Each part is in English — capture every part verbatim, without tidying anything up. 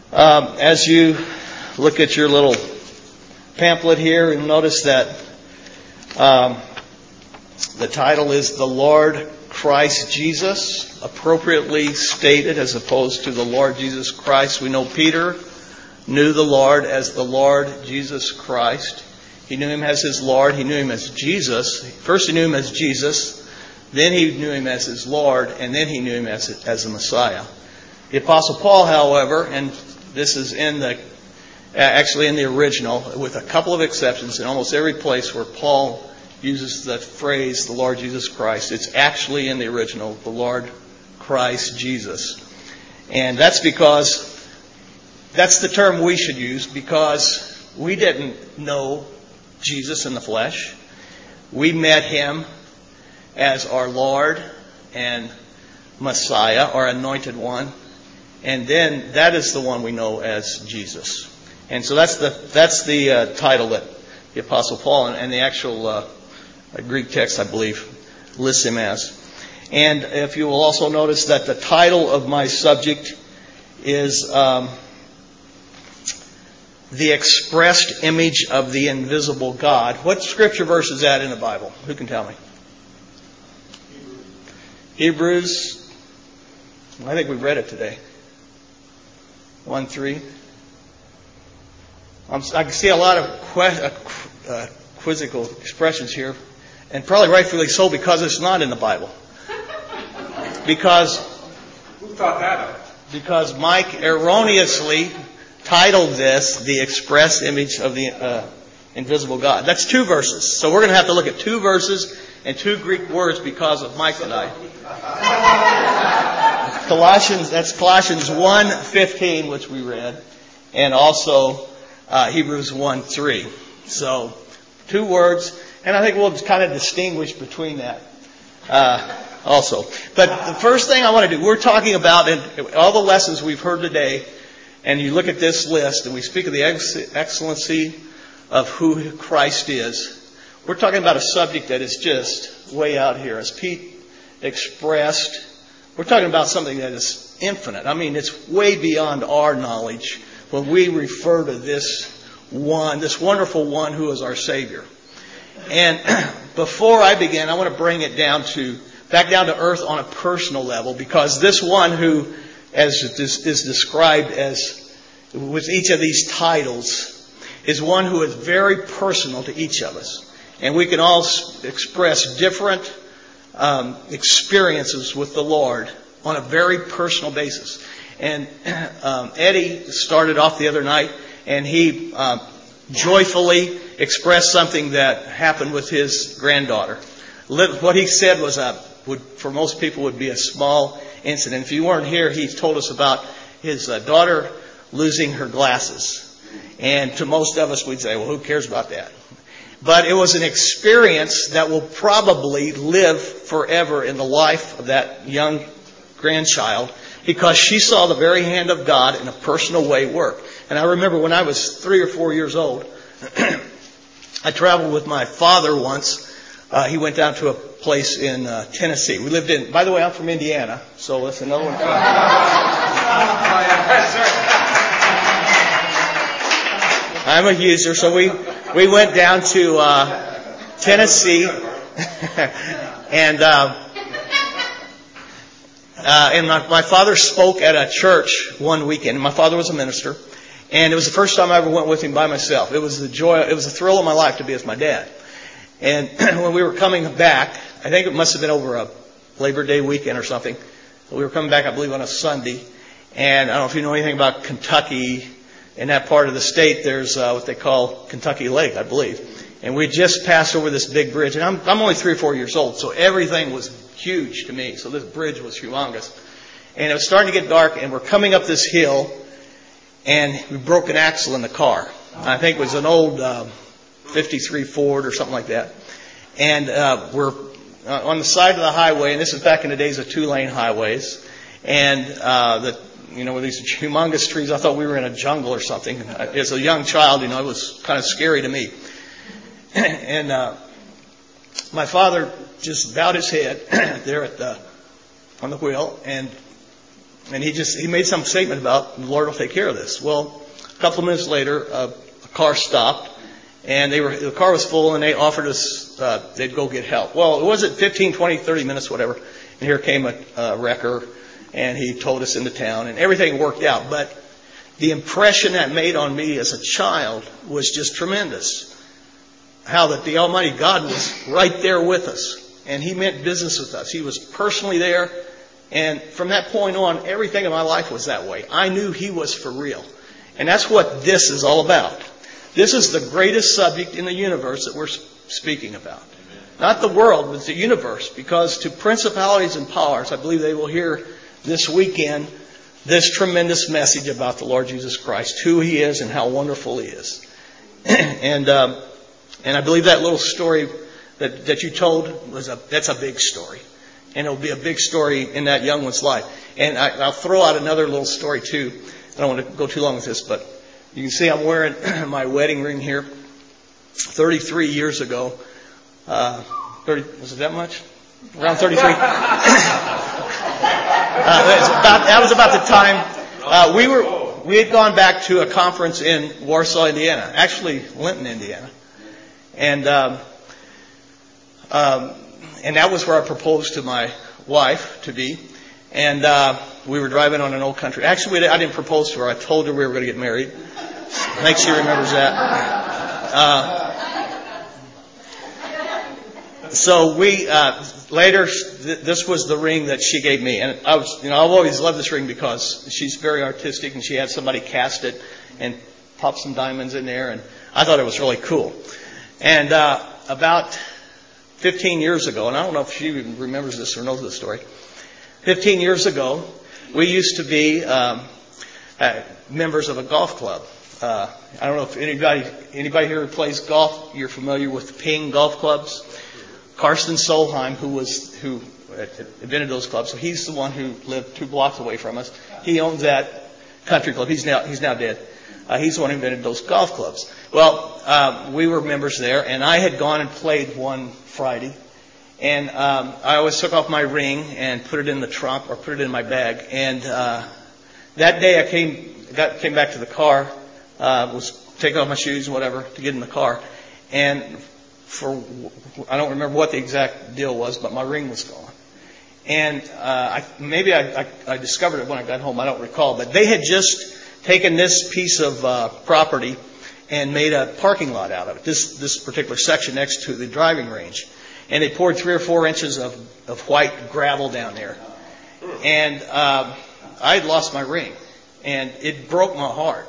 Um, as you look at your little pamphlet here, you'll notice that um, the title is The Lord Christ Jesus, appropriately stated as opposed to the Lord Jesus Christ. We know Peter knew the Lord as the Lord Jesus Christ. He knew Him as his Lord. He knew Him as Jesus. First he knew Him as Jesus. Then he knew Him as his Lord. And then he knew Him as, as the Messiah. The Apostle Paul, however, and this is in the actually in the original, with a couple of exceptions, in almost every place where Paul uses the phrase, the Lord Jesus Christ, it's actually in the original, the Lord Christ Jesus. And that's because, that's the term we should use, because we didn't know Jesus in the flesh. We met Him as our Lord and Messiah, our anointed one. And then that is the one we know as Jesus. And so that's the that's the uh, title that the Apostle Paul and, and the actual uh, Greek text, I believe, lists Him as. And if you will also notice that the title of my subject is um, The Expressed Image of the Invisible God. What scripture verse is that in the Bible? Who can tell me? Hebrews. I think we've read it today. one three. I'm, I can see a lot of que- uh, quizzical expressions here, and probably rightfully so because it's not in the Bible. Because who thought that up? Because Mike erroneously titled this "The Express Image of the uh, Invisible God." That's two verses, so we're going to have to look at two verses and two Greek words because of Mike and I. Colossians, that's Colossians one fifteen, which we read, and also uh, Hebrews one three. So, two words, and I think we'll kind of distinguish between that uh, also. But the first thing I want to do, we're talking about in all the lessons we've heard today, and you look at this list, and we speak of the ex- excellency of who Christ is. We're talking about a subject that is just way out here. As Pete expressed, we're talking about something that is infinite. I mean, it's way beyond our knowledge when we refer to this one, this wonderful one who is our Savior. And before I begin, I want to bring it down to, back down to earth on a personal level, because this one who, as is, is described as, with each of these titles, is one who is very personal to each of us. And we can all express different Um, experiences with the Lord on a very personal basis. And um, Eddie started off the other night, and he uh, joyfully expressed something that happened with his granddaughter. What he said was, a, would, for most people, would be a small incident. If you weren't here, he told us about his uh, daughter losing her glasses. And to most of us, we'd say, well, who cares about that? But it was an experience that will probably live forever in the life of that young grandchild, because she saw the very hand of God in a personal way work. And I remember when I was three or four years old, I traveled with my father once. Uh, he went down to a place in uh, Tennessee. We lived in, by the way, I'm from Indiana, so that's another one. I'm a user, so we we went down to uh, Tennessee, and uh, uh, and my, my father spoke at a church one weekend. My father was a minister, and it was the first time I ever went with him by myself. It was the joy, it was the thrill of my life to be with my dad. And when we were coming back, I think it must have been over a Labor Day weekend or something. We were coming back, I believe, on a Sunday, and I don't know if you know anything about Kentucky. In that part of the state, there's uh, what they call Kentucky Lake, I believe. And we just passed over this big bridge. And I'm, I'm only three or four years old, so everything was huge to me. So this bridge was humongous. And it was starting to get dark, and we're coming up this hill, and we broke an axle in the car. I think it was an old uh, fifty-three Ford or something like that. And uh, we're uh, on the side of the highway, and this is back in the days of two-lane highways. And uh, the You know, with these humongous trees, I thought we were in a jungle or something. As a young child, you know, it was kind of scary to me. And uh, my father just bowed his head there at the on the wheel and and he just he made some statement about the Lord will take care of this. Well, a couple of minutes later, uh, a car stopped, and they were the car was full, and they offered us uh, they'd go get help. Well, it wasn't fifteen, twenty, thirty minutes, whatever. And here came a, a wrecker, and he towed us into town, and everything worked out. But the impression that made on me as a child was just tremendous. How that the Almighty God was right there with us, and He meant business with us. He was personally there, and from that point on, everything in my life was that way. I knew He was for real. And that's what this is all about. This is the greatest subject in the universe that we're speaking about. Not the world, but the universe. Because to principalities and powers, I believe they will hear this weekend this tremendous message about the Lord Jesus Christ, who He is and how wonderful He is. and um, and I believe that little story that, that you told was a that's a big story. And it'll be a big story in that young one's life. And I, I'll throw out another little story too. I don't want to go too long with this, but you can see I'm wearing my wedding ring here. thirty-three years ago. Uh, thirty, was it that much? Around thirty-three. uh, that, was about, that was about the time uh, we were. We had gone back to a conference in Warsaw, Indiana. Actually, Linton, Indiana, and um, um, and that was where I proposed to my wife to be. And uh, we were driving on an old country. Actually, I didn't propose to her. I told her we were going to get married. I think she remembers that. Uh, So we uh, later, th- this was the ring that she gave me, and I was, you know, I've always loved this ring because she's very artistic, and she had somebody cast it and pop some diamonds in there, and I thought it was really cool. And uh, about fifteen years ago, and I don't know if she even remembers this or knows this story. fifteen years ago, we used to be um, uh, members of a golf club. Uh, I don't know if anybody anybody here who plays golf, you're familiar with Ping golf clubs. Karsten Solheim, who was who invented those clubs, so he's the one who lived two blocks away from us. He owns that country club. He's now he's now dead. Uh, he's the one who invented those golf clubs. Well, um, we were members there, and I had gone and played one Friday, and um, I always took off my ring and put it in the trunk or put it in my bag. And uh, that day, I came got came back to the car, uh, was taking off my shoes and whatever to get in the car, and for I don't remember what the exact deal was, but my ring was gone. And uh, I, maybe I, I, I discovered it when I got home. I don't recall. But they had just taken this piece of uh, property and made a parking lot out of it, this this particular section next to the driving range. And they poured three or four inches of, of white gravel down there. And um, I had lost my ring. And it broke my heart.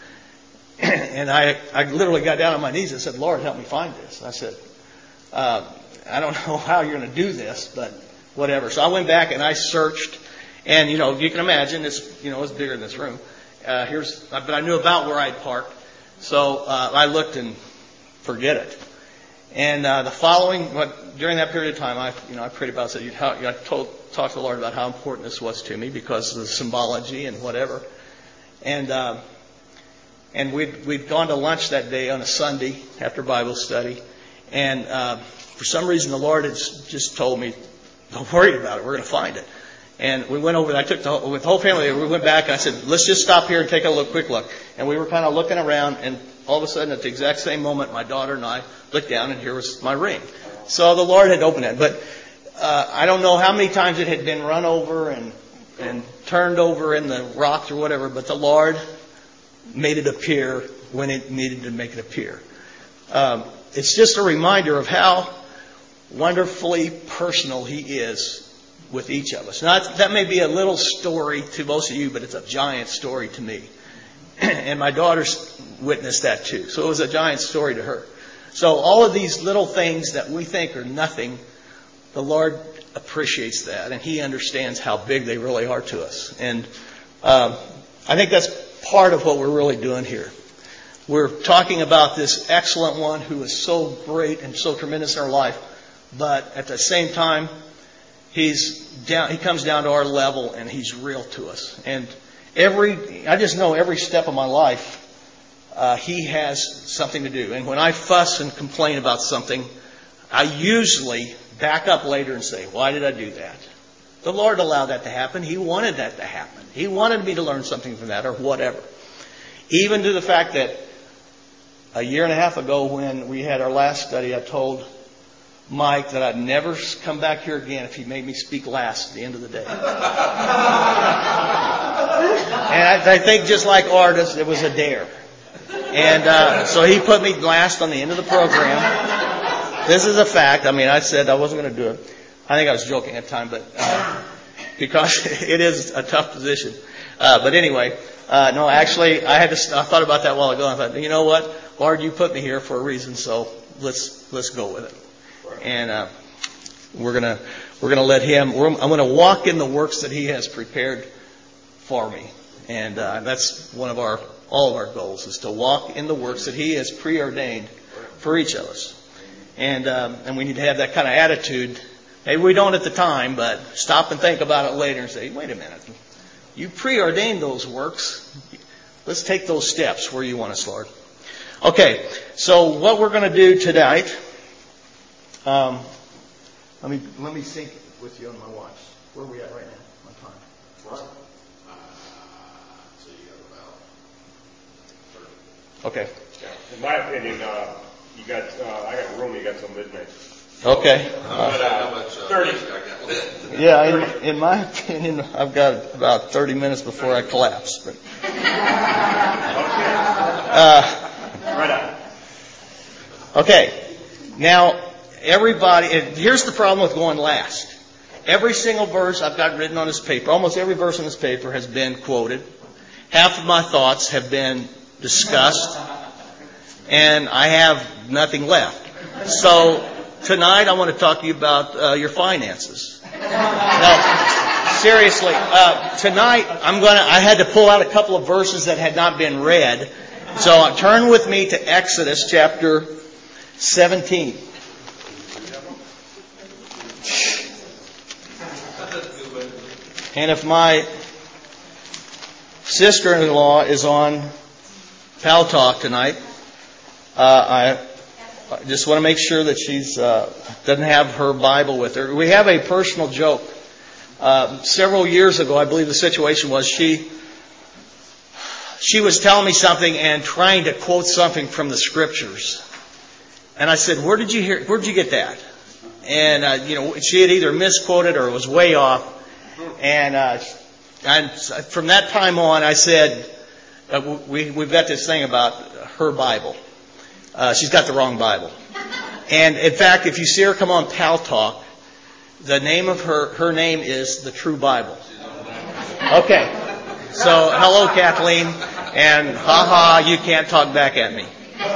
And I, I literally got down on my knees and said, Lord, help me find this. And I said, uh, I don't know how you're going to do this, but whatever. So I went back and I searched. And, you know, you can imagine it's, you know, it's bigger than this room. Uh, here's, but I knew about where I'd parked. So uh, I looked and forget it. And uh, the following, what, during that period of time, I, you know, I prayed about it. Said, how, you know, I told, talked to the Lord about how important this was to me because of the symbology and whatever. And uh, and we'd we'd gone to lunch that day on a Sunday after Bible study, and uh, for some reason the Lord had just told me, "Don't worry about it. We're going to find it." And we went over. I took the, with the whole family. We went back, and I said, "Let's just stop here and take a look, quick look." And we were kind of looking around, and all of a sudden, at the exact same moment, my daughter and I looked down, and here was my ring. So the Lord had opened it, but uh, I don't know how many times it had been run over and and turned over in the rocks or whatever, but the Lord made it appear when it needed to make it appear. Um, it's just a reminder of how wonderfully personal He is with each of us. Now, that may be a little story to most of you, but it's a giant story to me. And my daughter's witnessed that too. So it was a giant story to her. So all of these little things that we think are nothing, the Lord appreciates that. And He understands how big they really are to us. And um, I think that's part of what we're really doing here. We're talking about this excellent one who is so great and so tremendous in our life. But at the same time, He's down, He comes down to our level and He's real to us. And every, I just know every step of my life, uh, He has something to do. And when I fuss and complain about something, I usually back up later and say, why did I do that? The Lord allowed that to happen. He wanted that to happen. He wanted me to learn something from that or whatever. Even to the fact that a year and a half ago when we had our last study, I told Mike that I'd never come back here again if he made me speak last at the end of the day. And I, I think just like artists, it was a dare. And uh, so he put me last on the end of the program. This is a fact. I mean, I said I wasn't going to do it. I think I was joking at the time, but uh, because it is a tough position. Uh, but anyway, uh, no, actually, I had to. I thought about that a while ago. I thought, you know what, Lord, you put me here for a reason, so let's let's go with it. And uh, we're gonna we're gonna let Him. We're, I'm going to walk in the works that He has prepared for me, and uh, that's one of our all of our goals is to walk in the works that He has preordained for each of us. And um, and we need to have that kind of attitude. Maybe we don't at the time, but stop and think about it later and say, wait a minute. You preordained those works. Let's take those steps where you want us, Lord. Okay, so what we're going to do tonight, um, let me let me sync with you on my watch. Where are we at right now? My time. Right. Uh, so you got about thirty. Okay. In my opinion, uh, you got, uh, I got room, you got till midnight. Okay. How much, how much, uh, thirty. I got lit? Yeah, in, in my opinion, I've got about thirty minutes before I collapse. But, uh, Right on. okay. Now, everybody, and here's the problem with going last. Every single verse I've got written on this paper, almost every verse on this paper has been quoted. Half of my thoughts have been discussed. And I have nothing left. So, tonight I want to talk to you about uh, your finances. Now, seriously, uh, tonight I'm going to. I had to pull out a couple of verses that had not been read. So uh, turn with me to Exodus chapter seventeen. And if my sister-in-law is on Pal Talk tonight, uh, I I just want to make sure that she's uh, doesn't have her Bible with her. We have a personal joke. Uh, several years ago, I believe the situation was she she was telling me something and trying to quote something from the Scriptures, and I said, "Where did you hear? Where did you get that?" And uh, you know, she had either misquoted or it was way off. And uh, and from that time on, I said, uh, "We we've got this thing about her Bible." Uh, she's got the wrong Bible. And in fact, if you see her come on Pal Talk, the name of her, her name is the True Bible. Okay. So, hello, Kathleen. And ha-ha, you can't talk back at me.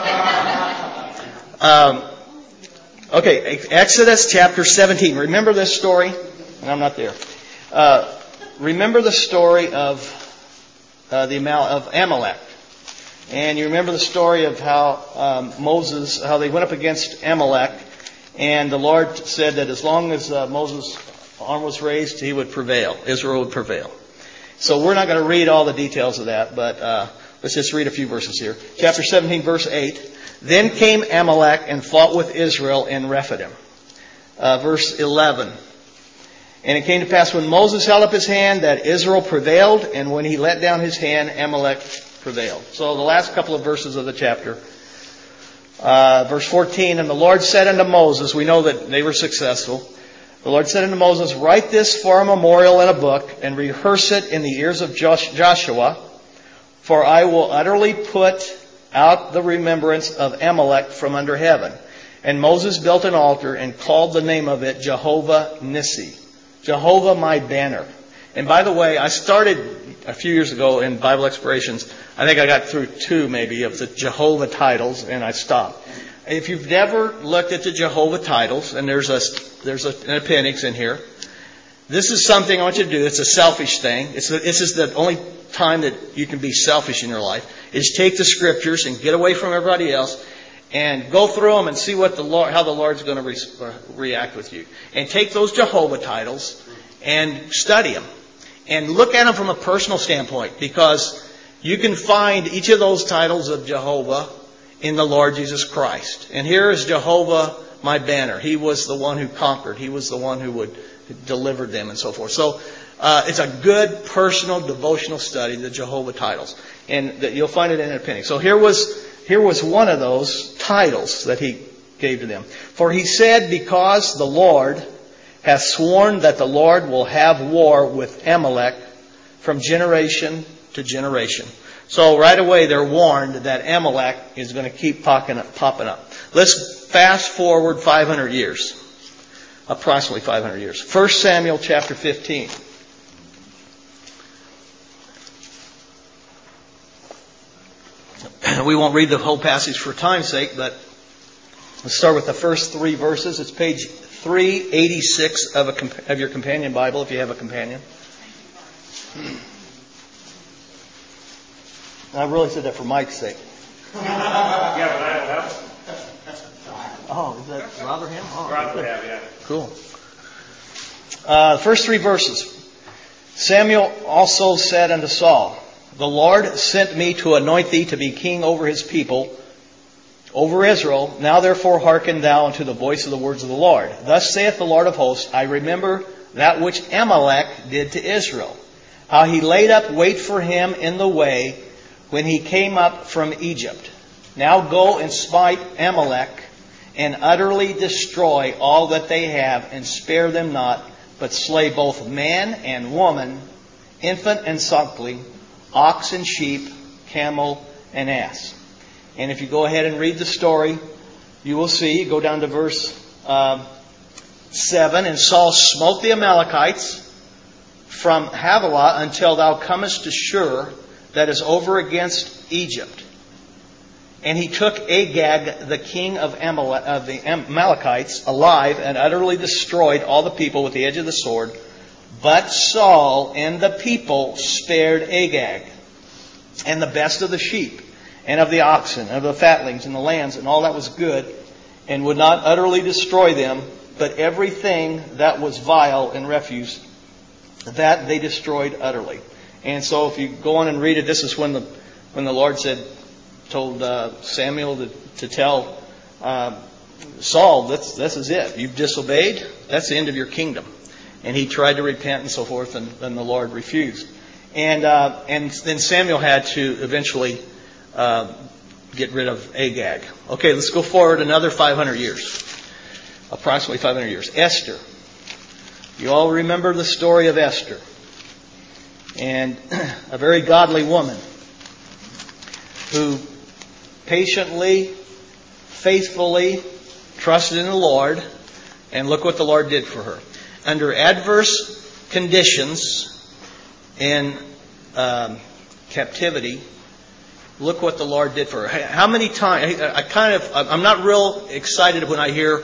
Um, okay, Exodus chapter seventeen. Remember this story? And I'm not there. Uh, remember the story of uh, the of Amalek. And you remember the story of how um, Moses, how they went up against Amalek, and the Lord said that as long as uh, Moses' arm was raised, he would prevail. Israel would prevail. So we're not going to read all the details of that, but uh, let's just read a few verses here. Chapter seventeen, verse eight. Then came Amalek and fought with Israel in Rephidim. Uh, verse eleven. And it came to pass when Moses held up his hand that Israel prevailed, and when he let down his hand, Amalek prevailed. So the last couple of verses of the chapter. Uh, verse fourteen, and the Lord said unto Moses, we know that they were successful. The Lord said unto Moses, write this for a memorial in a book, and rehearse it in the ears of Joshua, for I will utterly put out the remembrance of Amalek from under heaven. And Moses built an altar and called the name of it Jehovah Nissi. Jehovah my banner. And by the way, I started a few years ago in Bible Explorations. I think I got through two maybe of the Jehovah titles, and I stopped. If you've never looked at the Jehovah titles, and there's a there's a, an appendix in here, this is something I want you to do. It's a selfish thing. It's a, this is the only time that you can be selfish in your life, is take the Scriptures and get away from everybody else and go through them and see what the Lord, how the Lord's going to re, react with you. And take those Jehovah titles and study them. And look at them from a personal standpoint, because you can find each of those titles of Jehovah in the Lord Jesus Christ. And here is Jehovah my banner. He was the one who conquered. He was the one who would delivered them and so forth. So uh, it's a good personal devotional study, the Jehovah titles. And that you'll find it in an appendix. So here was, here was one of those titles that he gave to them. For he said, because the Lord hath sworn that the Lord will have war with Amalek from generation to generation. So right away they're warned that Amalek is going to keep popping up. Popping up. Let's fast forward five hundred years. Approximately five hundred years. First Samuel chapter fifteen. We won't read the whole passage for time's sake, but let's start with the first three verses. It's page three eighty-six of, a, of your companion Bible, if you have a companion. I really said that for Mike's sake. Yeah, but I don't have Oh, is that Rotherham? Oh, Rotherham, yeah. Cool. Uh, first three verses. Samuel also said unto Saul, the Lord sent me to anoint thee to be king over his people, over Israel. Now therefore hearken thou unto the voice of the words of the Lord. Thus saith the Lord of hosts, I remember that which Amalek did to Israel, how he laid up wait for him in the way when he came up from Egypt. Now go and smite Amalek, and utterly destroy all that they have, and spare them not, but slay both man and woman, infant and suckling, ox and sheep, camel and ass. And if you go ahead and read the story, you will see, go down to verse uh, seven, and Saul smote the Amalekites from Havilah until thou comest to Shur, that is over against Egypt. And he took Agag, the king of, Amalek, of the Amalekites, alive, and utterly destroyed all the people with the edge of the sword. But Saul and the people spared Agag, and the best of the sheep, and of the oxen, and of the fatlings, and the lambs, and all that was good, and would not utterly destroy them, but everything that was vile and refuse, that they destroyed utterly. And so if you go on and read it, this is when the when the Lord said, told uh, Samuel to, to tell uh, Saul, this, this is it. You've disobeyed. That's the end of your kingdom. And he tried to repent and so forth, and then the Lord refused. And uh, and then Samuel had to eventually uh, get rid of Agag. Okay, let's go forward another five hundred years. Approximately five hundred years. Esther. You all remember the story of Esther. And a very godly woman who patiently, faithfully trusted in the Lord, and look what the Lord did for her. Under adverse conditions in um, captivity, look what the Lord did for her. How many times, I kind of, I'm not real excited when I hear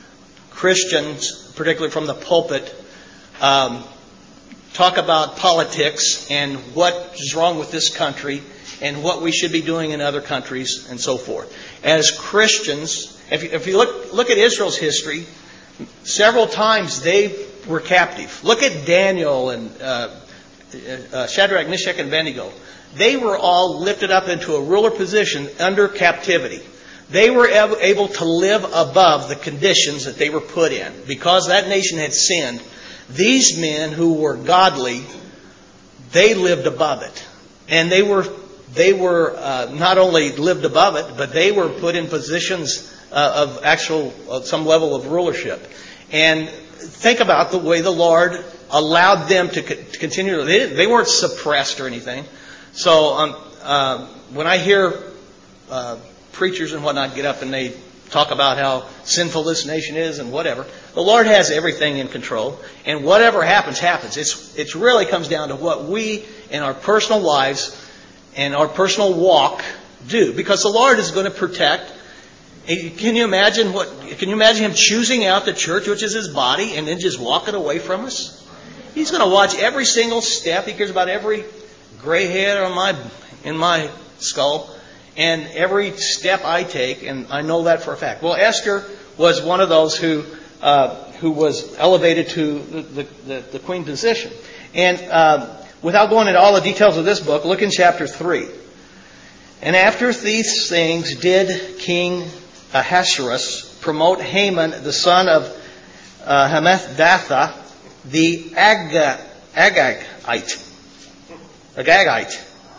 Christians, particularly from the pulpit, um, talk about politics and what is wrong with this country and what we should be doing in other countries and so forth. As Christians, if you, if you look look at Israel's history, several times they were captive. Look at Daniel and uh, uh, Shadrach, Meshach, and Abednego. They were all lifted up into a ruler position under captivity. They were able to live above the conditions that they were put in. Because that nation had sinned, these men who were godly, they lived above it. And they were they were uh, not only lived above it, but they were put in positions uh, of actual, of some level of rulership. And think about the way the Lord allowed them to, co- to continue. They, didn't, they weren't suppressed or anything. So um, uh, when I hear uh, preachers and whatnot get up and they talk about how sinful this nation is and whatever, the Lord has everything in control. And whatever happens, happens. It's it really comes down to what we in our personal lives and our personal walk do. Because the Lord is going to protect. Can you imagine what? Can you imagine Him choosing out the church, which is His body, and then just walking away from us? He's going to watch every single step. He cares about every gray hair on my in my skull and every step I take, and I know that for a fact. Well, Esther was one of those who uh, who was elevated to the, the, the, the queen position. And uh, without going into all the details of this book, look in chapter three. And after these things did King Ahasuerus promote Haman, the son of uh, Hammedatha, the Aga, Agagite. Agagite.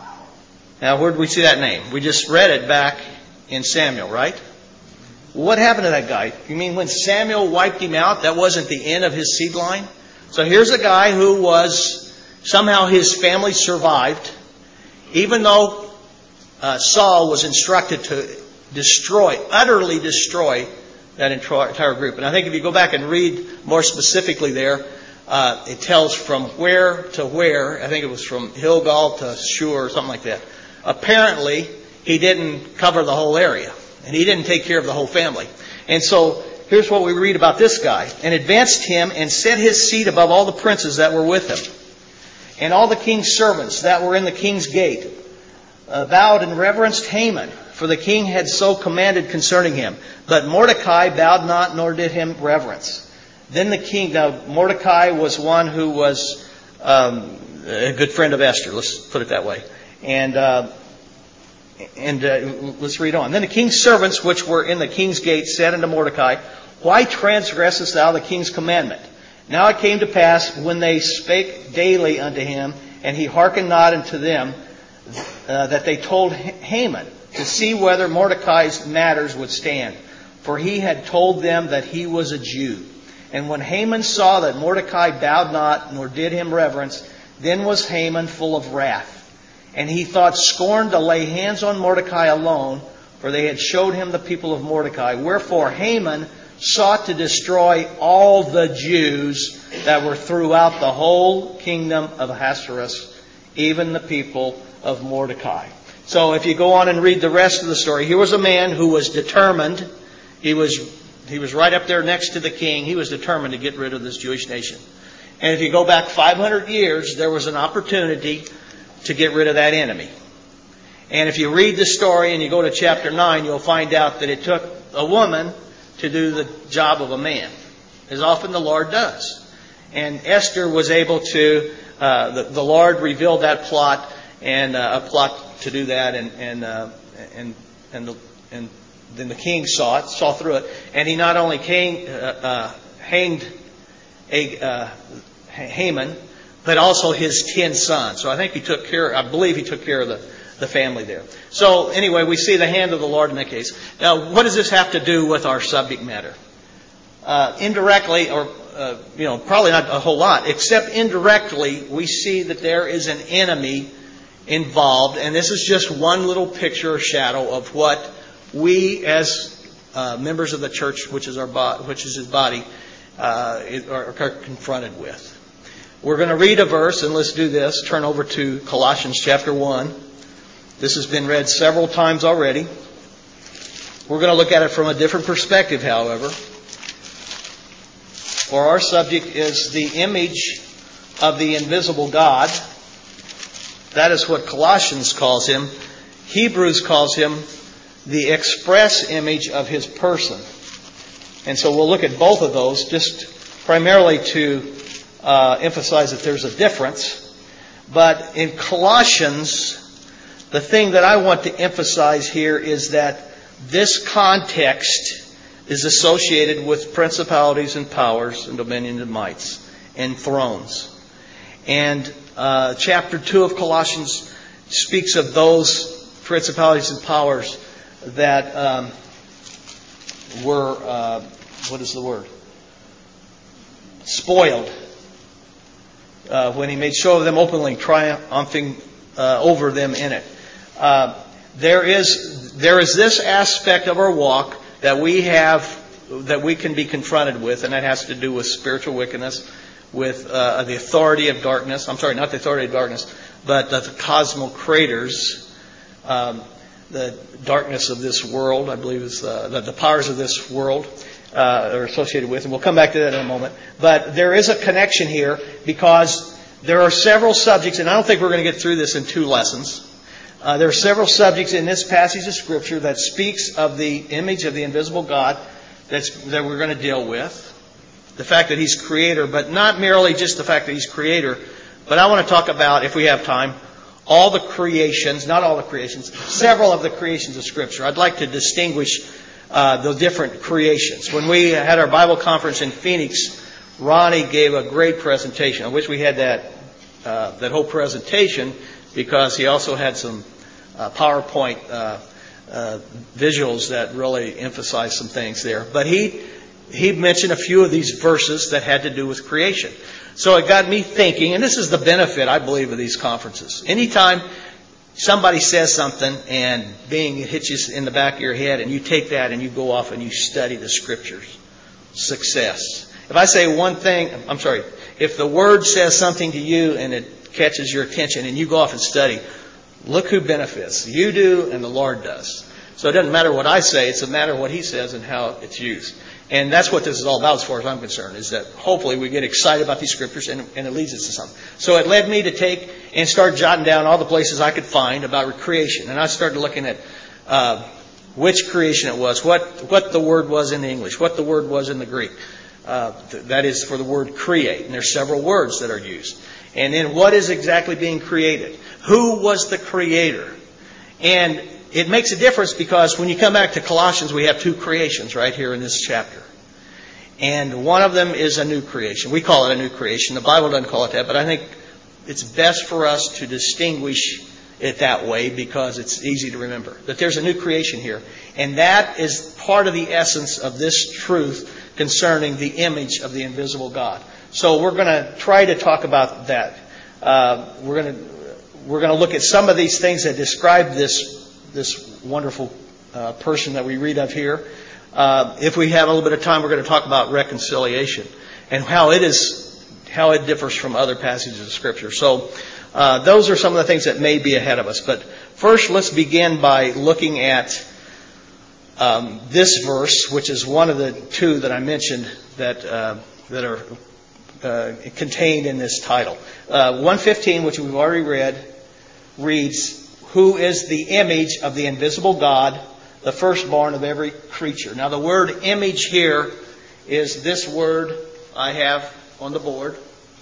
Now, where did we see that name? We just read it back in Samuel, right? What happened to that guy? You mean when Samuel wiped him out, that wasn't the end of his seed line? So here's a guy who was, somehow his family survived, even though uh, Saul was instructed to destroy, utterly destroy that entire group. And I think if you go back and read more specifically there, uh, it tells from where to where. I think it was from Gilgal to Shur or something like that. Apparently, he didn't cover the whole area. And he didn't take care of the whole family. And so, here's what we read about this guy. And advanced him and set his seat above all the princes that were with him. And all the king's servants that were in the king's gate uh, bowed and reverenced Haman, for the king had so commanded concerning him. But Mordecai bowed not, nor did him reverence. Then the king, now Mordecai was one who was um, a good friend of Esther, let's put it that way. And uh, and uh, let's read on. Then the king's servants which were in the king's gate said unto Mordecai, Why transgressest thou the king's commandment? Now it came to pass, when they spake daily unto him, and he hearkened not unto them, uh, that they told Haman to see whether Mordecai's matters would stand. For he had told them that he was a Jew. And when Haman saw that Mordecai bowed not, nor did him reverence, then was Haman full of wrath. And he thought scorn to lay hands on Mordecai alone, for they had showed him the people of Mordecai. Wherefore Haman sought to destroy all the Jews that were throughout the whole kingdom of Ahasuerus, even the people of Mordecai. So if you go on and read the rest of the story, here was a man who was determined. He was, he was right up there next to the king. He was determined to get rid of this Jewish nation. And if you go back five hundred years, there was an opportunity to get rid of that enemy. And if you read the story and you go to chapter nine, you'll find out that it took a woman to do the job of a man, as often the Lord does. And Esther was able to, uh, the, the Lord revealed that plot, and uh, a plot to do that, and and uh, and and, the, and then the king saw it, saw through it, and he not only came, uh, uh, hanged a, uh, Haman, but also his ten sons. So I think he took care, I believe he took care of the, the family there. So anyway, we see the hand of the Lord in that case. Now, what does this have to do with our subject matter? Uh, indirectly, or, uh, you know, probably not a whole lot, except indirectly, we see that there is an enemy involved. And this is just one little picture or shadow of what we as uh, members of the church, which is our bo- which is his body, uh, are, are confronted with. We're going to read a verse, and let's do this. Turn over to Colossians chapter one. This has been read several times already. We're going to look at it from a different perspective, however. For our subject is the image of the invisible God. That is what Colossians calls him. Hebrews calls him the express image of his person. And so we'll look at both of those, just primarily to Uh, emphasize that there's a difference. But in Colossians, the thing that I want to emphasize here is that this context is associated with principalities and powers and dominions and mights and thrones. And uh, chapter two of Colossians speaks of those principalities and powers that um, were, uh, what is the word? Spoiled. Uh, when he made show of them openly, triumphing uh, over them in it. Uh, there is there is this aspect of our walk that we have, that we can be confronted with, and that has to do with spiritual wickedness, with uh, the authority of darkness. I'm sorry, not the authority of darkness, but the cosmocrators, um, the darkness of this world, I believe is uh, the, the powers of this world. Uh, are associated with, and we'll come back to that in a moment. But there is a connection here because there are several subjects, and I don't think we're going to get through this in two lessons. Uh, there are several subjects in this passage of Scripture that speaks of the image of the invisible God that's, that we're going to deal with. The fact that He's Creator, but not merely just the fact that He's Creator, but I want to talk about, if we have time, all the creations, not all the creations, several of the creations of Scripture. I'd like to distinguish Uh, the different creations. When we had our Bible conference in Phoenix Ronnie gave a great presentation. I wish we had that uh, that whole presentation, because he also had some uh, PowerPoint uh, uh, visuals that really emphasized some things there. But he he mentioned a few of these verses that had to do with creation. So it got me thinking, and this is the benefit, I believe, of these conferences. Anytime somebody says something and being it hits you in the back of your head, and you take that and you go off and you study the Scriptures. Success. If I say one thing, I'm sorry, if the Word says something to you and it catches your attention and you go off and study, look who benefits. You do and the Lord does. So it doesn't matter what I say, it's a matter of what He says and how it's used. And that's what this is all about as far as I'm concerned, is that hopefully we get excited about these Scriptures and, and it leads us to something. So it led me to take and start jotting down all the places I could find about creation. And I started looking at uh, which creation it was, what, what the word was in English, what the word was in the Greek. Uh, th- that is for the word create. And there's several words that are used. And then what is exactly being created? Who was the creator? And it makes a difference, because when you come back to Colossians, we have two creations right here in this chapter. And one of them is a new creation. We call it a new creation. The Bible doesn't call it that, but I think it's best for us to distinguish it that way, because it's easy to remember that there's a new creation here. And that is part of the essence of this truth concerning the image of the invisible God. So we're going to try to talk about that. Uh, we're going to we're going to look at some of these things that describe this this wonderful uh, person that we read of here. Uh, if we have a little bit of time, we're going to talk about reconciliation and how it is how it differs from other passages of Scripture. So uh, those are some of the things that may be ahead of us. But first, let's begin by looking at um, this verse, which is one of the two that I mentioned that uh, that are uh, contained in this title. Uh, one fifteen, which we've already read, reads, "Who is the image of the invisible God, the firstborn of every creature." Now, the word image here is this word I have on the board,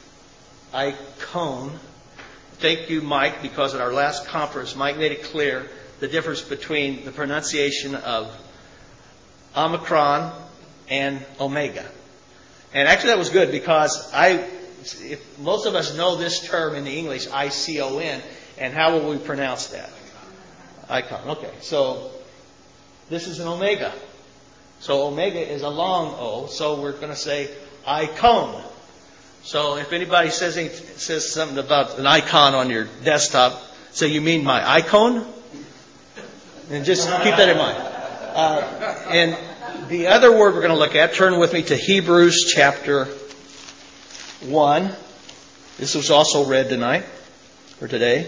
icon. Thank you, Mike, because at our last conference, Mike made it clear the difference between the pronunciation of Omicron and Omega. And actually that was good, because I, if most of us know this term in the English, I C O N, and how will we pronounce that? Icon. Okay, so this is an omega. So omega is a long O, so we're going to say icon. So if anybody says says something about an icon on your desktop, say, "You mean my icon?" And just keep that in mind. Uh, and the other word we're going to look at, turn with me to Hebrews chapter one. This was also read tonight, or today.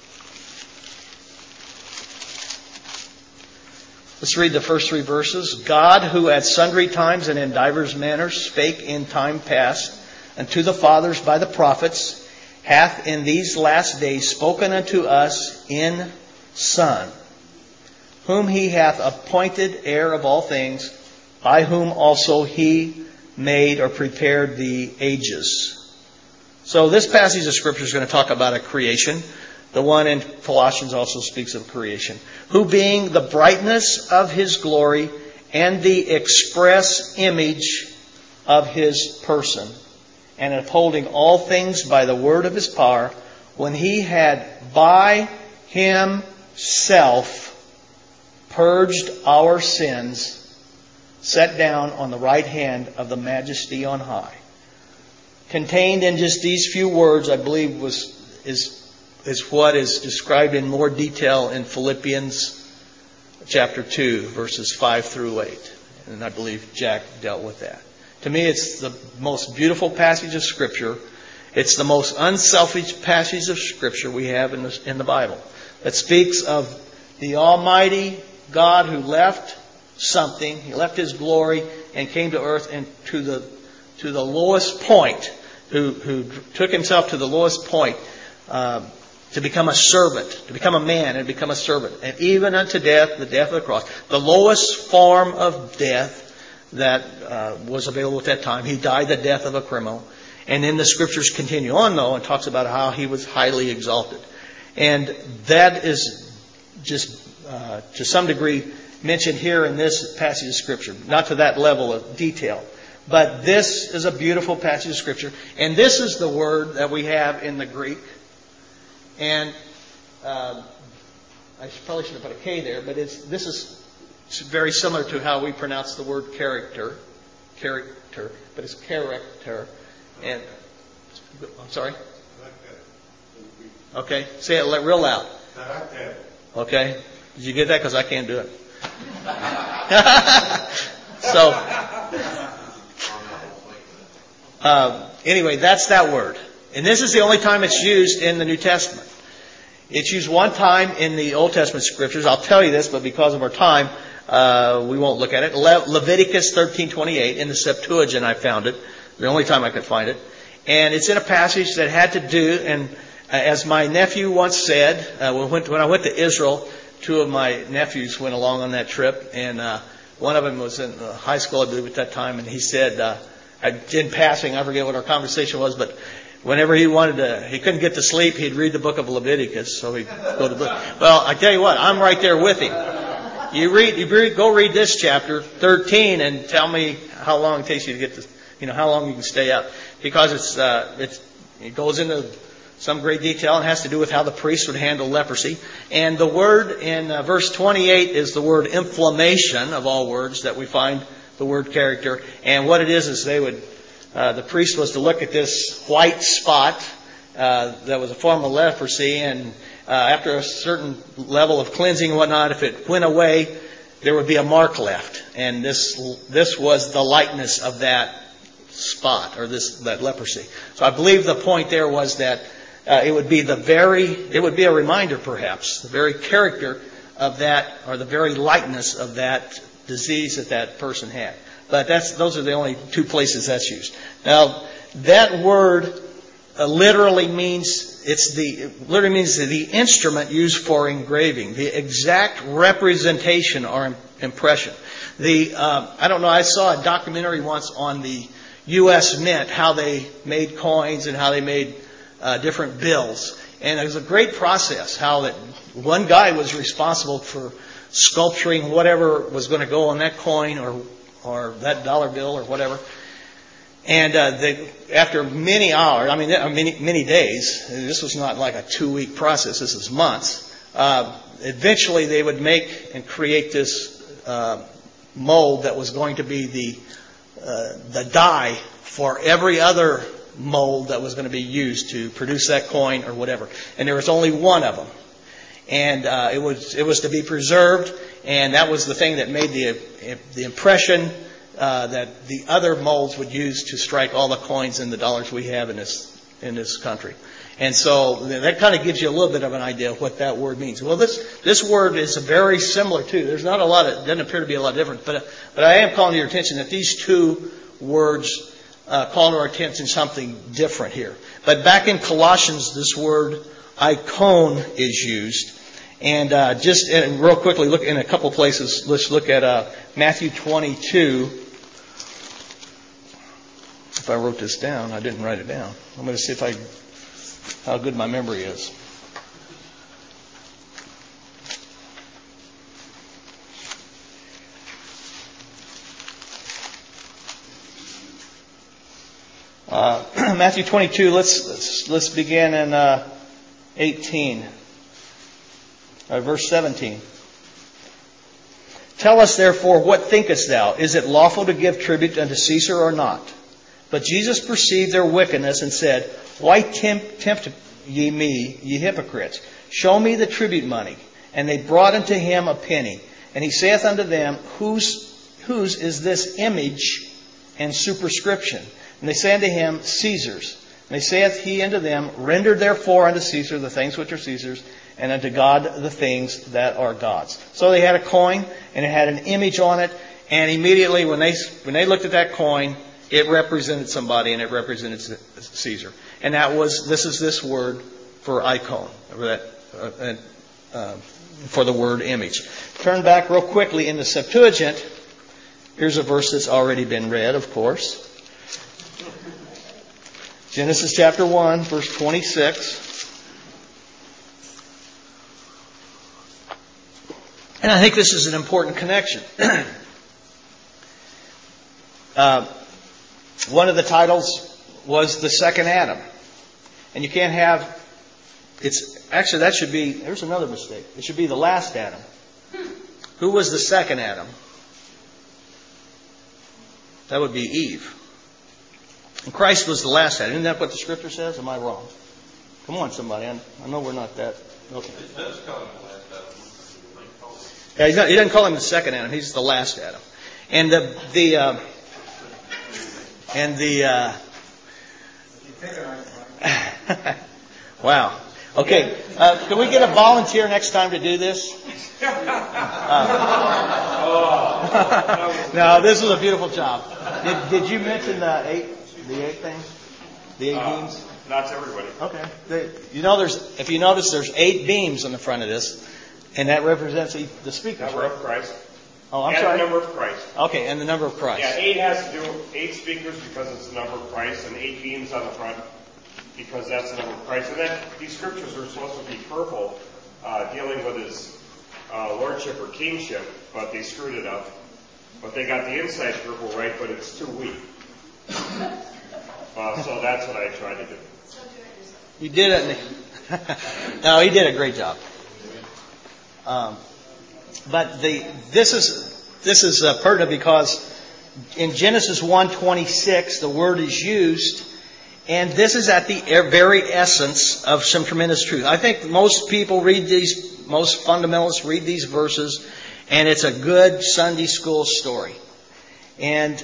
Let's read the first three verses. "God, who at sundry times and in divers manners spake in time past unto the fathers by the prophets, hath in these last days spoken unto us in Son, whom He hath appointed heir of all things, by whom also He made or prepared the ages." So this passage of Scripture is going to talk about a creation. The one in Colossians also speaks of creation. "Who being the brightness of His glory and the express image of His person, and upholding all things by the word of His power, when He had by Himself purged our sins, sat down on the right hand of the Majesty on high." Contained in just these few words, I believe, was is is what is described in more detail in Philippians chapter two, verses five through eight. And I believe Jack dealt with that. To me, it's the most beautiful passage of Scripture. It's the most unselfish passage of Scripture we have in the, in the Bible. That speaks of the Almighty God who left something, He left His glory and came to earth, and to the to the lowest point, who, who took Himself to the lowest point, um, to become a servant, to become a man and become a servant. And even unto death, the death of the cross. The lowest form of death that uh, was available at that time. He died the death of a criminal. And then the Scriptures continue on, though, and talks about how He was highly exalted. And that is just, uh, to some degree, mentioned here in this passage of Scripture. Not to that level of detail. But this is a beautiful passage of Scripture. And this is the word that we have in the Greek. And uh, I should, probably should have put a K there, but it's this is very similar to how we pronounce the word character. Character, but it's character. And I'm sorry? Okay, say it real loud. Okay, did you get that? Because I can't do it. So, uh, anyway, that's that word. And this is the only time it's used in the New Testament. It's used one time in the Old Testament Scriptures. I'll tell you this, but because of our time, uh, we won't look at it. Le- Leviticus thirteen twenty-eight in the Septuagint, I found it. The only time I could find it. And it's in a passage that had to do, and uh, as my nephew once said, uh, when, went to, when I went to Israel, two of my nephews went along on that trip, and uh, one of them was in uh, high school, I believe, at that time, and he said, uh, in passing, I forget what our conversation was, but whenever he wanted to, he couldn't get to sleep, he'd read the book of Leviticus, so he'd go to book. Well, I tell you what, I'm right there with him. You read, you read, go read this chapter, thirteen, and tell me how long it takes you to get to, you know, how long you can stay up. Because it's, uh, it's, it goes into some great detail and has to do with how the priest would handle leprosy. And the word in uh, verse twenty-eight is the word inflammation, of all words, that we find the word character. And what it is, is they would, uh, the priest was to look at this white spot, uh, that was a form of leprosy, and uh, after a certain level of cleansing and whatnot, if it went away, there would be a mark left. And this, this was the likeness of that spot, or this, that leprosy. So I believe the point there was that uh, it would be the very, it would be a reminder perhaps, the very character of that, or the very likeness of that disease that that person had. But that's, those are the only two places that's used. Now, that word uh, literally means, it's the, it literally means the instrument used for engraving, the exact representation or impression. The, uh, I don't know, I saw a documentary once on the U S Mint, how they made coins and how they made uh, different bills. And it was a great process, how that one guy was responsible for sculpturing whatever was going to go on that coin or or that dollar bill or whatever. And uh, they, after many hours, I mean, many, many days, this was not like a two-week process, this is months, uh, eventually they would make and create this uh, mold that was going to be the Uh, the die for every other mold that was going to be used to produce that coin or whatever. And there was only one of them. And uh, it was it was to be preserved, and that was the thing that made the the impression uh, that the other molds would use to strike all the coins and the dollars we have in this in this country. And so that kind of gives you a little bit of an idea of what that word means. Well, this this word is very similar too. There's not a lot of, doesn't appear to be a lot different, but but I am calling your attention that these two words uh, call to our attention something different here. But back in Colossians, this word icon is used, and uh, just and real quickly look in a couple places. Let's look at uh, Matthew twenty-two. If I wrote this down, I didn't write it down. I'm going to see if I. How good my memory is. Uh, Matthew twenty-two. Let's let's let's begin in uh, eighteen, uh, verse seventeen. Tell us therefore, what thinkest thou? Is it lawful to give tribute unto Caesar or not? But Jesus perceived their wickedness and said, Why tempt, tempt ye me, ye hypocrites? Show me the tribute money. And they brought unto him a penny. And he saith unto them, Whose, whose is this image and superscription? And they say unto him, Caesar's. And they saith he unto them, Render therefore unto Caesar the things which are Caesar's, and unto God the things that are God's. So they had a coin, and it had an image on it. And immediately when they when they looked at that coin, it represented somebody, and it represented Caesar. And that was, this is this word for icon, for that, uh, uh, for the word image. Turn back real quickly in the Septuagint. Here's a verse that's already been read, of course. Genesis chapter one, verse twenty-six. And I think this is an important connection. uh, one of the titles was the second Adam. And you can't have, it's, actually that should be, there's another mistake. It should be the last Adam. Who was the second Adam? That would be Eve. And Christ was the last Adam. Isn't that what the Scripture says? Am I wrong? Come on, somebody. I, I know we're not that. Okay. It does call him the last Adam. Yeah, he's not, he doesn't call him the second Adam. He's the last Adam. And the the uh, and the uh, wow. Okay. Uh, can we get a volunteer next time to do this? Uh, no, this was a beautiful job. Did Did you mention the eight the eight things? The eight Uh, beams? Not to everybody. Okay. They, you know, there's if you notice, there's eight beams on the front of this, and that represents each- the speakers, Number right? of Christ. Oh, I'm and sorry. the number of Christ. Okay, and the number of Christ. Yeah, eight has to do with eight speakers because it's the number of Christ, and eight beams on the front because that's the number of Christ. And then these scriptures are supposed to be purple, uh, dealing with his uh, lordship or kingship, but they screwed it up. But they got the inside purple right, but it's too weak. Uh, so that's what I tried to do. You did it. No, he did a great job. Um, but the this is this is uh, pertinent because in Genesis one twenty-six the word is used, and this is at the very essence of some tremendous truth. I think most people read these, most fundamentalists read these verses, and it's a good Sunday school story. And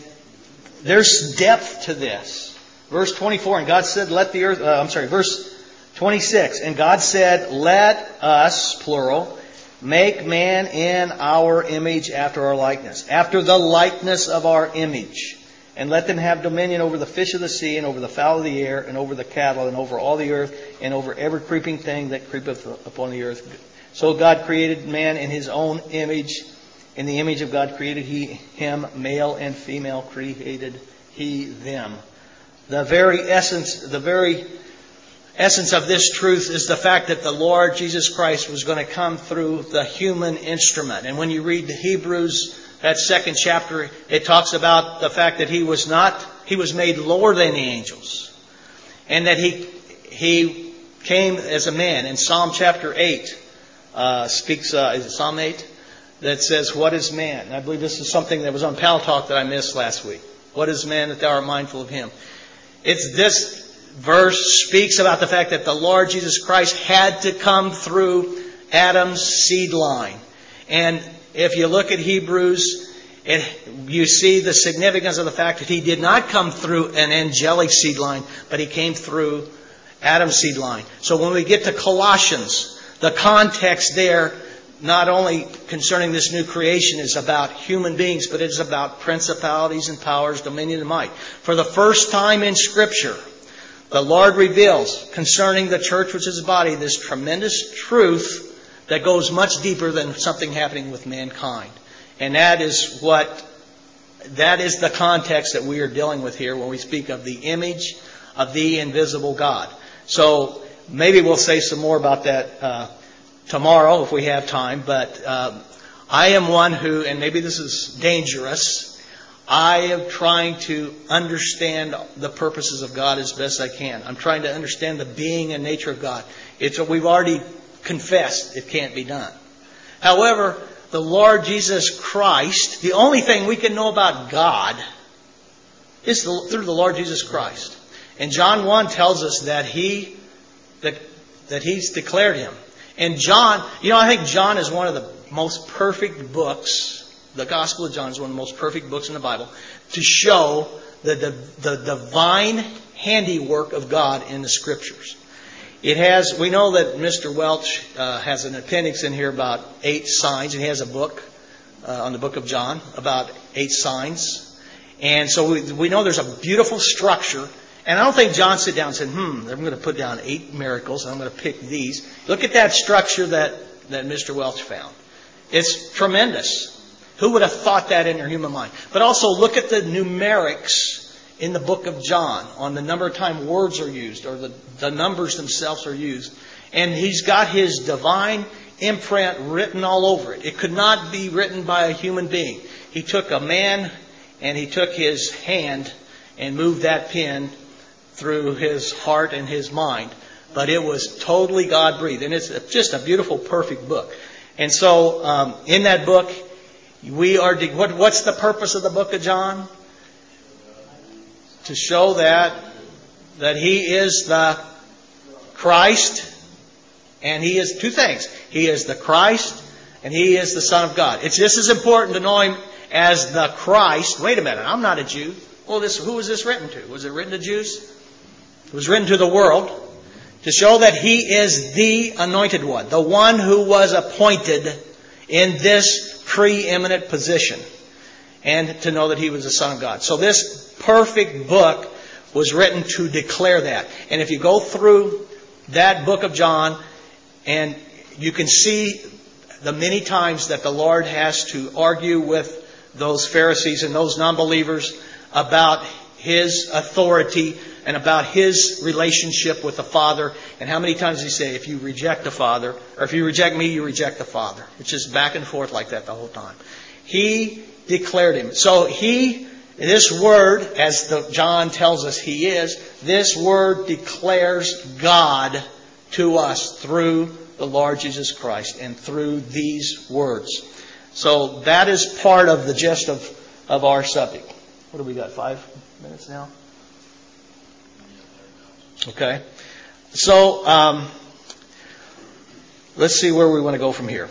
there's depth to this. Verse twenty-four, and God said, "Let the earth." Uh, I'm sorry, verse twenty-six, and God said, "Let us," plural, "make man in our image after our likeness," after the likeness of our image, "and let them have dominion over the fish of the sea, and over the fowl of the air, and over the cattle, and over all the earth, and over every creeping thing that creepeth upon the earth." So God created man in His own image. In the image of God created He him, male and female created He them. The very essence, the very essence of this truth is the fact that the Lord Jesus Christ was going to come through the human instrument. And when you read the Hebrews, that second chapter, it talks about the fact that He was not, He was made lower than the angels. And that He, He came as a man. In Psalm chapter eight, uh, speaks, uh, is it Psalm eight? That says, "What is man?" And I believe this is something that was on Pal Talk that I missed last week. "What is man that thou art mindful of him?" It's this verse speaks about the fact that the Lord Jesus Christ had to come through Adam's seed line. And if you look at Hebrews, it, you see the significance of the fact that He did not come through an angelic seed line, but He came through Adam's seed line. So when we get to Colossians, the context there, not only concerning this new creation, is about human beings, but it is about principalities and powers, dominion and might. For the first time in Scripture, the Lord reveals concerning the church, which is His body, this tremendous truth that goes much deeper than something happening with mankind. And that is what, that is the context that we are dealing with here when we speak of the image of the invisible God. So maybe we'll say some more about that uh, tomorrow if we have time. But uh, I am one who, and maybe this is dangerous, I am trying to understand the purposes of God as best I can. I'm trying to understand the being and nature of God. It's we've already confessed it can't be done. However, the Lord Jesus Christ, the only thing we can know about God is the, through the Lord Jesus Christ. And John one tells us that He that that He's declared Him. And John, you know, I think John is one of the most perfect books. The Gospel of John is one of the most perfect books in the Bible to show the, the, the divine handiwork of God in the Scriptures. It has, we know that Mister Welch uh, has an appendix in here about eight signs. And he has a book uh, on the book of John about eight signs. And so we, we know there's a beautiful structure. And I don't think John sat down and said, hmm, I'm going to put down eight miracles and I'm going to pick these. Look at that structure that, that Mister Welch found. It's tremendous. Who would have thought that in their human mind? But also look at the numerics in the book of John on the number of times words are used or the, the numbers themselves are used. And he's got His divine imprint written all over it. It could not be written by a human being. He took a man and he took his hand and moved that pen through his heart and his mind. But it was totally God-breathed. And it's just a beautiful, perfect book. And so um, in that book, we are... De- what, what's the purpose of the book of John? To show that, that he is the Christ. And he is two things. He is the Christ and he is the Son of God. It's just as important to know him as the Christ. Wait a minute, I'm not a Jew. Well, this, who was this written to? Was it written to Jews? It was written to the world to show that he is the anointed one, the one who was appointed in this preeminent position, and to know that he was the Son of God. So this perfect book was written to declare that. And if you go through that book of John, and you can see the many times that the Lord has to argue with those Pharisees and those non-believers about his authority and about his relationship with the Father. And how many times does he say, if you reject the Father, or if you reject me, you reject the Father. It's just back and forth like that the whole time. He declared him. So he, this word, as the, John tells us he is, this word declares God to us through the Lord Jesus Christ and through these words. So that is part of the gist of, of our subject. What do we got? Five minutes now? Okay. So, um, let's see where we want to go from here.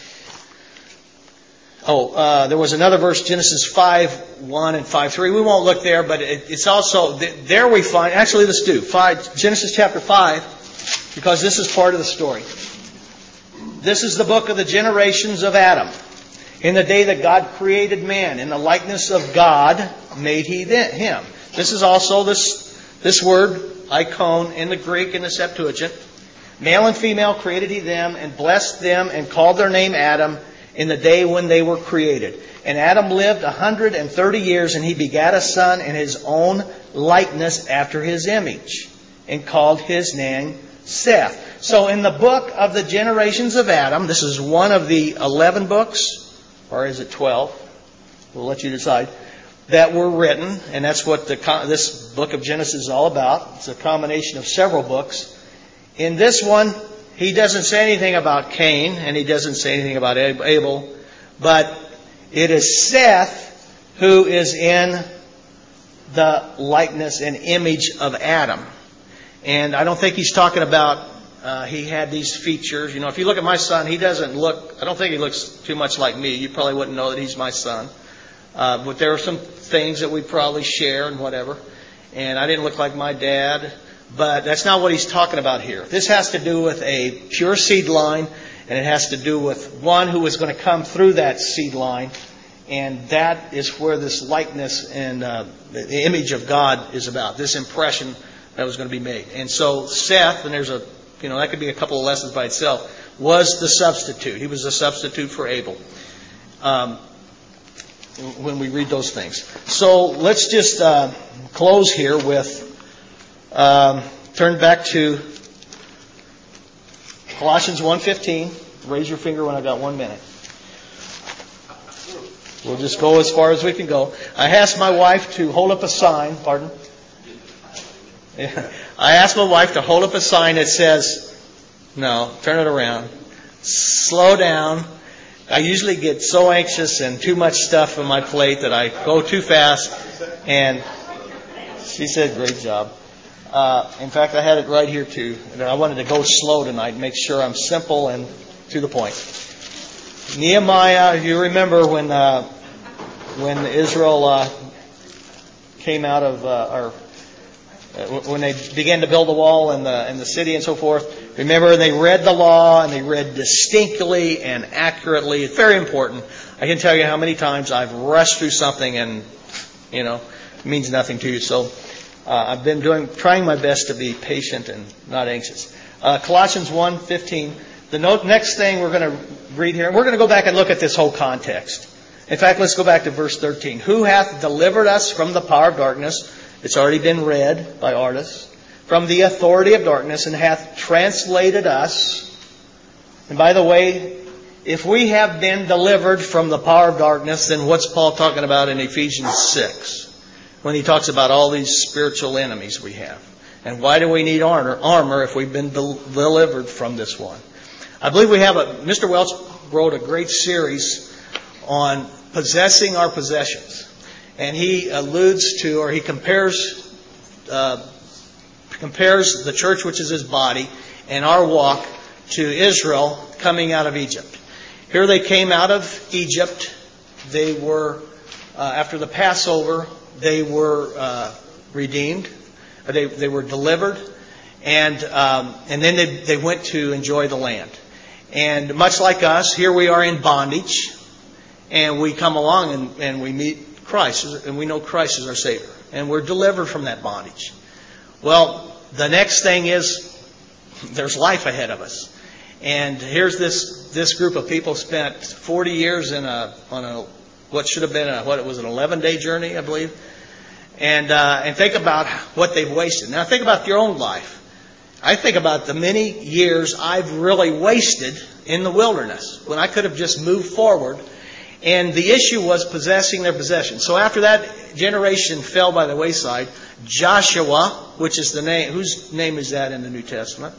Oh, uh, there was another verse, Genesis five one and five three. We won't look there, but it, it's also, there we find, actually let's do, five, Genesis chapter five, because this is part of the story. This is the book of the generations of Adam. In the day that God created man, in the likeness of God made he him. This is also this, this word, icon, in the Greek, in the Septuagint. Male and female created he them, and blessed them, and called their name Adam, in the day when they were created. And Adam lived a hundred and thirty years, and he begat a son in his own likeness after his image, and called his name Seth. So in the book of the generations of Adam, this is one of the eleven books, or is it twelve? We'll let you decide. That were written, and that's what the, this book of Genesis is all about. It's a combination of several books. In this one, he doesn't say anything about Cain, and he doesn't say anything about Abel, but it is Seth who is in the likeness and image of Adam. And I don't think he's talking about uh, he had these features. You know, if you look at my son, he doesn't look, I don't think he looks too much like me. You probably wouldn't know that he's my son. Uh, but there are some things that we probably share and whatever. And I didn't look like my dad. But that's not what he's talking about here. This has to do with a pure seed line. And it has to do with one who is going to come through that seed line. And that is where this likeness and uh, the image of God is about. This impression that was going to be made. And so Seth, and there's a, you know, that could be a couple of lessons by itself, was the substitute. He was the substitute for Abel. Um, when we read those things. So let's just uh, close here with, um, turn back to Colossians one fifteen. Raise your finger when I've got one minute. We'll just go as far as we can go. I asked my wife to hold up a sign. Pardon? I asked my wife to hold up a sign that says, no, turn it around. Slow down. I usually get so anxious and too much stuff on my plate that I go too fast. And she said, great job. Uh, in fact, I had it right here too. And I wanted to go slow tonight and make sure I'm simple and to the point. Nehemiah, if you remember when uh, when Israel uh, came out of, uh, or when they began to build the wall and the and the city and so forth, remember they read the law and they read distinctly and accurately. It's very important. I can tell you how many times I've rushed through something and, you know, it means nothing to you. So uh, I've been doing, trying my best to be patient and not anxious. Uh, Colossians one fifteen. The note, next thing we're going to read here, and we're going to go back and look at this whole context. In fact, let's go back to verse thirteen. Who hath delivered us from the power of darkness? It's already been read by artists. From the authority of darkness, and hath translated us. And by the way, if we have been delivered from the power of darkness, then what's Paul talking about in Ephesians six? when he talks about all these spiritual enemies we have. And why do we need armor, armor if we've been del- delivered from this one? I believe we have a, Mister Welch wrote a great series on possessing our possessions. And he alludes to, or he compares, uh, compares the church, which is his body, and our walk to Israel coming out of Egypt. Here they came out of Egypt. They were, uh, after the Passover, they were uh, redeemed. They, they were delivered. And um, and then they, they went to enjoy the land. And much like us, here we are in bondage. And we come along and, and we meet Christ. And we know Christ is our Savior. And we're delivered from that bondage. Well, the next thing is there's life ahead of us. And here's this this group of people spent forty years in a on a what should have been a what it was an eleven day journey, I believe. And uh, and think about what they've wasted. Now think about your own life. I think about the many years I've really wasted in the wilderness when I could have just moved forward. And the issue was possessing their possessions. So after that generation fell by the wayside, Joshua, which is the name, whose name is that in the New Testament?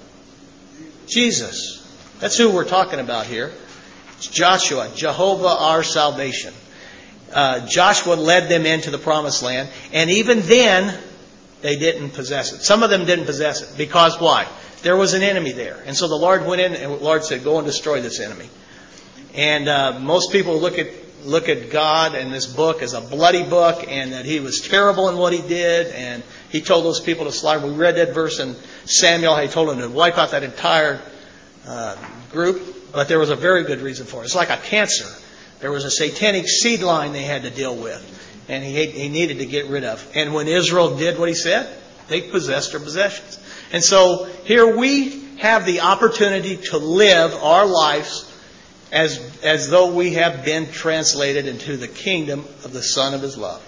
Jesus. That's who we're talking about here. It's Joshua, Jehovah our salvation. Uh, Joshua led them into the promised land. And even then, they didn't possess it. Some of them didn't possess it. Because why? There was an enemy there. And so the Lord went in and the Lord said, go and destroy this enemy. And uh, most people look at look at God and this book as a bloody book and that he was terrible in what he did. And he told those people to slaughter. We read that verse in Samuel. He told them to wipe out that entire uh, group. But there was a very good reason for it. It's like a cancer. There was a satanic seed line they had to deal with. And he, he needed to get rid of. And when Israel did what he said, they possessed their possessions. And so here we have the opportunity to live our lives as as though we have been translated into the kingdom of the Son of his love.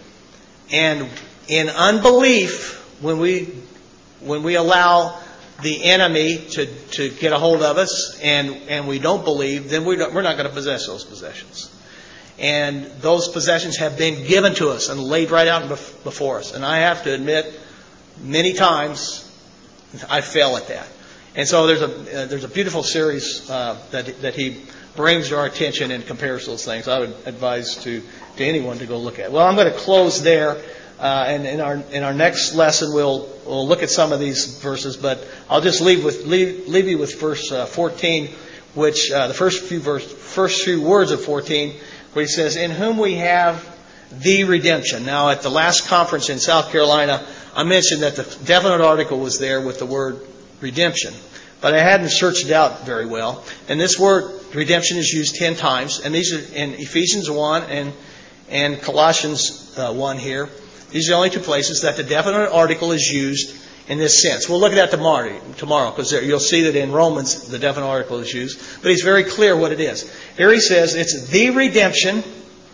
And in unbelief, when we when we allow the enemy to, to get a hold of us and, and we don't believe, then we don't, we're not going to possess those possessions. And those possessions have been given to us and laid right out before us. And I have to admit, many times I fail at that. And so there's a uh, there's a beautiful series uh, that that he brings to our attention and compares those things. I would advise to, to anyone to go look at. Well, I'm going to close there, uh, and in our in our next lesson we'll we'll look at some of these verses. But I'll just leave with leave, leave you with verse uh, fourteen, which uh, the first few verse first few words of fourteen, where he says, "In whom we have the redemption." Now, at the last conference in South Carolina, I mentioned that the definite article was there with the word redemption. But I hadn't searched it out very well. And this word redemption is used ten times. And these are in Ephesians one and, and Colossians uh, one here. These are the only two places that the definite article is used in this sense. We'll look at that tomorrow, tomorrow because you'll see that in Romans the definite article is used. But he's very clear what it is. Here he says it's the redemption.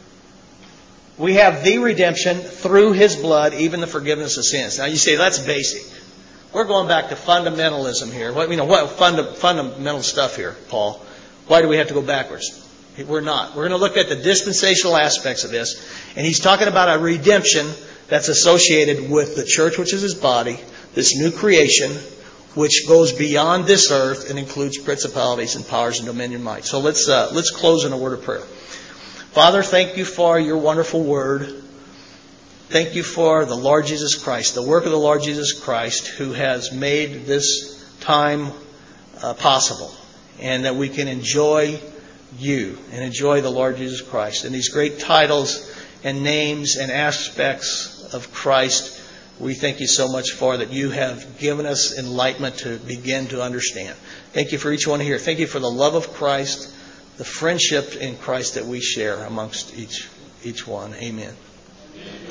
We have the redemption through his blood, even the forgiveness of sins. Now you say that's basic. We're going back to fundamentalism here. What you know, what funda, fundamental stuff here, Paul? Why do we have to go backwards? We're not. We're going to look at the dispensational aspects of this, and he's talking about a redemption that's associated with the church, which is his body, this new creation, which goes beyond this earth and includes principalities and powers and dominion might. So let's uh, let's close in a word of prayer. Father, thank you for your wonderful word. Thank you for the Lord Jesus Christ, the work of the Lord Jesus Christ, who has made this time uh, possible, and that we can enjoy you and enjoy the Lord Jesus Christ. And these great titles and names and aspects of Christ, we thank you so much for that you have given us enlightenment to begin to understand. Thank you for each one here. Thank you for the love of Christ, the friendship in Christ that we share amongst each each one. Amen. Amen.